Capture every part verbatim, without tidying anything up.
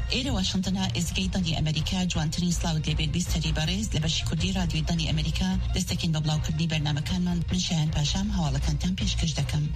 إلى واشنطن إزجي دني أمريكا جوانترين سلاود لبيت بيستري باريز لبشي كردي راديو دني أمريكا دستكين ببلاو كردني برنامج كان من من شاهن باشام هوالا كان تنبيش كجدكم.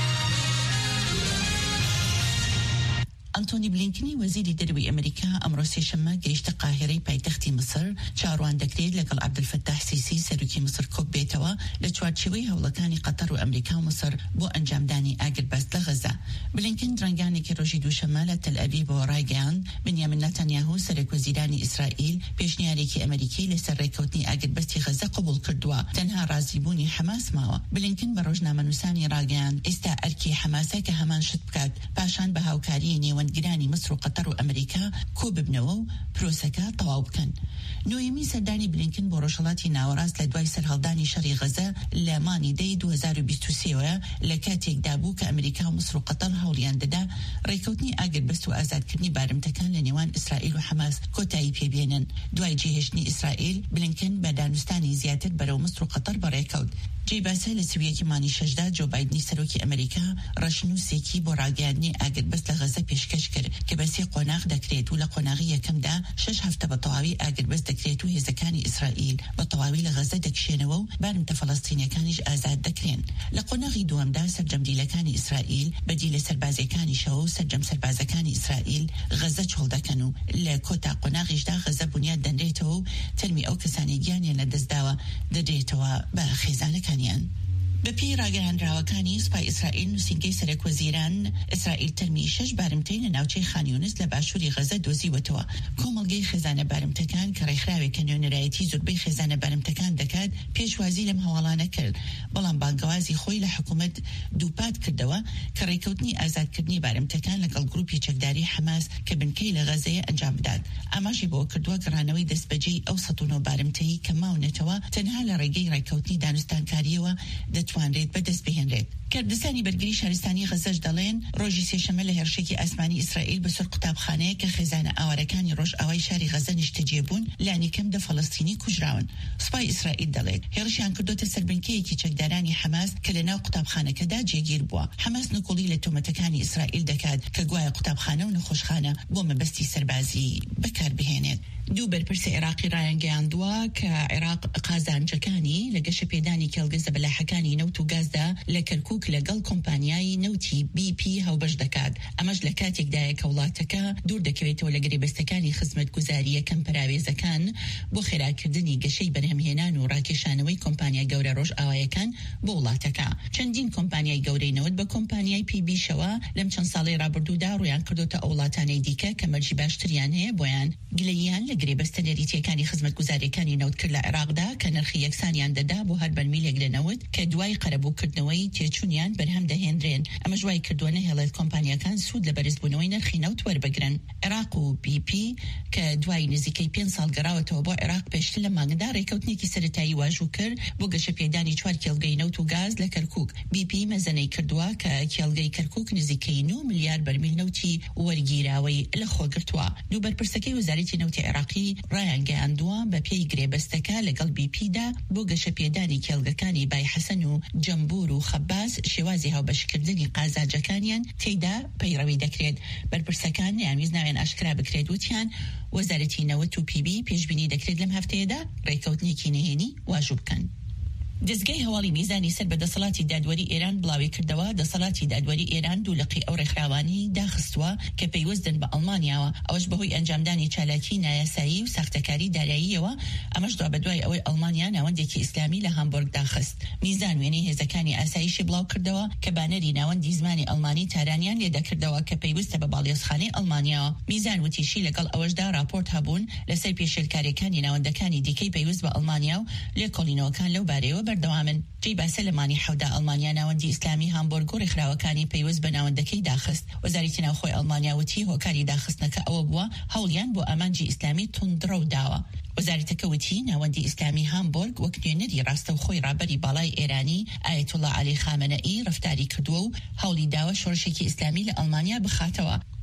أنتوني بلينكني وزير دروي أمريكا أمر سيشما جيشت قاهرة بايتختي مصر شاروان دكريد لقل عبد الفتاح سيسي سروكي مصر كوب بيتوا لتوارتشوي هولكاني قطر وأمريكا ومصر بو أنجام داني آقل بس لغزة. بلينكن درنجاني كروجي دو شمالة تل أبيب ورايجان بنيامين نتنياهو سرك وزيراني إسرائيل بيشنياريكي أمريكي لسركوتني آقل بس غزة قبول كردوا تنها رازيبوني حماس ماوا. بلينكن بروجنا منوساني راجان استا أركي حماسة كهمان شتبكات باشان بهاوكاريني جيراني مصر وقطر وأمريكا كوب بنوو بروسكا طواب كان. نويمي سرداني بلينكن بروشلاتي ناوراز لدواي سرهالداني شري غزة لماني دي دو هزار وبيستو سيوة لكاتيك دابو كأمريكا ومصر وقطر هوليان ددا ريكوتني آقل بستو آزاد كرني بارمتكان لنيوان إسرائيل وحماس كوتاي بيبينن. دواي جيهشني إسرائيل بلينكن بدانستاني زيادة برو مصر وقطر بريكود. جي باسه لسوية ماني شجدة جو بايدني سروكي أمريكا رشنو سيكي براغياني آقل بس لغزة بيشكش كر كبسي قناغ دكريت ولا قناغية كم دا شش هفته بطواوي آقل بس دكريتو هزكاني إسرائيل بطواوي لغزة دكشينوو بارمت فلسطينيا كانش آزاد دكرين لقناغي دوام دا سرجم ديلكاني إسرائيل بديل سربازي كاني شو سرجم سربازي كاني إسرائيل غزة شغل دكنو لكوتا قناغيش دا غزة بنياد دندريتو ترمي أو كساني جاني لدزداوة ددريتو بخيزان كانيان. بپی راگەهان راوەکانی سوپای ئیسرائیل نووسینگەی سەرۆک وەزیران ئیسرائیل تەرمی شەش بارمتەی لە ناوچەی خان یونس لە باشووری غەزە دۆزیوەتەوە. کۆمەڵگەی خێزانە بارمتەکان کە ڕێکخراوێکە نوێنەرایەتی زۆربەی خێزانە بارمتەکان دەکات پێشوازی لەم هەواڵانە کرد، بەڵام بانگەوازی خۆی لە حکوومەت دووپات کردەوە کە ڕێکەوتنی ئازادکردنی بارمتەکان لەگەڵ گروپی چەکداری حەماس کە بنکەی لە غەزەیە ئەنجام بدات. ئاماژی بۆ کردووە گەڕانەوەی دەستبەجێی ئەو سەد و نۆ بارمتەیی کە ماونێتەوە تەنها لە ڕێگەی ڕێکەوتنی دانوستانکاریەوە دەتوانرێت بەدەست بهێنرێت. کردستانی بەرگری شارستانی غەزەش دەڵێن ڕۆژی سێشەمە لە هێرشێکی ئاسمانی ئیسرائیل بەسەر قوتابخانەیە کە خێزانە ئاوارەکانی ڕۆژ ئاوای شاری غەزە نیشتەجێ بوون لانی کەم دە فەڵەستینی کوژراون. سوپای ئیسرائیل دەڵێت هێرشیان کردوتە سەر بنکەیەکی چەکدارانی حەماس کە لە ناو قوتابخانەکەدا جێگیر بووە. حەماس نقوڵی لە تۆمەتەکانی ئیسرائیل دەکات کە گوایە قوتابخانە و نەخۆشخانە بۆ مەبەستی سەربازی بەکاربهێنێت. دوو بەرپرسی عێراقی ڕایانگەیاندووە کە عێراق قازانجەکانی لە گەشە پێدانی کێڵگەزە بەلاحەکانی نەوت و گازدا لە کەرکووک لەگەڵ کۆمپانیای نەوتی بی پی هەوبەش دەکات. ئەمەش لە کاتێکدایە کە وڵاتەکە دوور دەکەوێتەوە لە گرێبەستەکانی خزمەتگوزاریە کەم پراوێزەکان بۆ خێراکردنی گەشەی بەرهەمهێنان و ڕاکێشانەوەی کۆمپانیای گەورە ڕۆژ ئاوایەکان بۆ وڵاتەکە. چەندین کۆمپانیای گەورەی نەوت بە کۆمپانیای پی بی شەوە لەم چەند ساڵی ڕابردوودا ڕویان کردوتە ئەو وڵاتانەی دیکە کە مەرجی باشتریان هەیە بۆیان گلەییان لە گرێبەستە نەریتیەکانی خزمەتگوزاریەکانی نەوت کرد لە عێراقدا کە نرخی یەکسانیان دەدا بۆ هەر بەرمیلێک لە نەوت کە دوای قەرەبووکردنەوەی تێچوونیان بەرهەم دەهێنرێن. ئەمە ژوای کردووە هێڵێت کۆمپانیەکان سوود لە بەرزبوونەوەی نرخی نەوت وەربگرن. عێراق و بی پی کە دوای نزیکەی پێنج ساڵ گەڕاوەتەوە بۆ عێراق پێشتر لە مانگدا ڕێکەوتنێکی سەرەتایی واژوو کرد بۆ گەشە پێدانی چوار کێڵگەی نەوت و گاز لە کەرکووک. بی پی مەزەنەی کردووە کە کێڵگەی کەرکووک نزیکەی نۆ ملیار بەرمیل نەوتی وەرگیراوەی لە خۆگرتووە. دوو بەرپرسەکەی وەزارەتی نەوتی عێراقی ڕایانگەیاندووە بە پێی گرێبەستەکە لەگەڵ بی پیدا بۆ گەشە پێدانی کێڵگەکانی بای حەسەن و جەمبور و خەباس شێوازی هاوبەشکردنی قازانجەکانیان تێیدا پەیڕەوی دەکرێت. بەرپرسەکان نیانویست ناوێن ئاشکرا بکرێت وتیان وەزارەتی نەوت و پی بی پێشبینی دەکرێت لەم هەفتەیەدا ڕێکەوتنێکی نهێنی واژوو بکەن. دەستگای هەواڵی میزانی سەر بە دەسەڵاتی دادوەری ئێران بڵاوی کردەوە دەسەڵاتی دادوەری ئێران دوولقی ئەو ڕێکخراوانی داخستووە کە پەیوەستن بە ئەڵمانیاوە ئەوەش بەهۆی ئەنجامدانی چالاکی نایاسایی و ساختەکاری داراییەوە. ئەمەش دوا بەدوای ئەوەی ئەڵمانیا ناوەندێکی ئیسلامی لە هامبورگ داخست. میزان وێنەی هێزەکانی ئاسایشی بڵاو کردەوە کە بانەری ناوەندی زمانی ئەڵمانی تارانیان لێدەکردەوە کە پەیوەستە بە باڵێۆزخانەی ئەڵمانیاوە. میزان وتیشی لەگەڵ ئەوەشدا راپۆرت هەبوون لەسەر پێشێلکاریەکانی ناوەندەکانی دیکەی پەیوەست بە ئەڵمانیا و لێکۆڵینەوەکان لەو بارەیەوە بەردەوامن. جێی باسە لەمانی حەودا ئەڵمانیا ناوەندی ئیسلامی هامبورگ و ڕێکخراوەکانی پەیوەست بە ناوەندەکەی داخست. وەزارەتی ناوخۆی ئەڵمانیا وتی هۆکاری داخستنەکە ئەوە بووە هەوڵیان بۆ ئامانجی ئیسلامی توندڕە و داوە. وەزارەتەکە وتی ناوەندی ئیسلامی هامبورگ وەک نوێنەری ڕاستەوخۆی ڕابەری باڵای ئێرانی ئایەتوڵا عەلی خامنەئی ڕەفتاری کردووە و هەوڵی داوە شۆڕشێکی ئیسلامی لە ئەڵمانیا بخاتەوە.